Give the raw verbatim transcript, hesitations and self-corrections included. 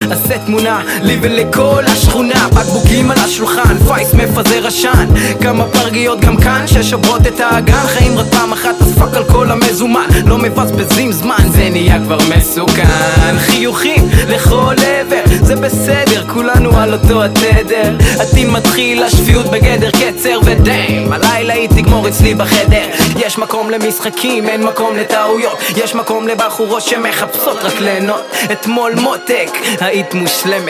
עשה תמונה לי ולכל השכונה, בקבוקים על השולחן, פייס מפזר עשן, כמה פרגיות גם כאן ששוברות את האגן. חיים רק פעם אחת אז פאק על כל המזומן, לא מבזבזים זמן, זה נהיה כבר מסוכן. חיוכים לכל עבר, זה בסדר, כולנו על אותו התדר. הדין מתחיל, השפיות בגדר קצר, ודיים הלילה היא תגמור אצלי בחדר. יש מקום למשחקים, אין מקום לטעויות, יש מקום לבחורות שמחפשות רק ליהנות. אתמול מותק, היית מושלמת,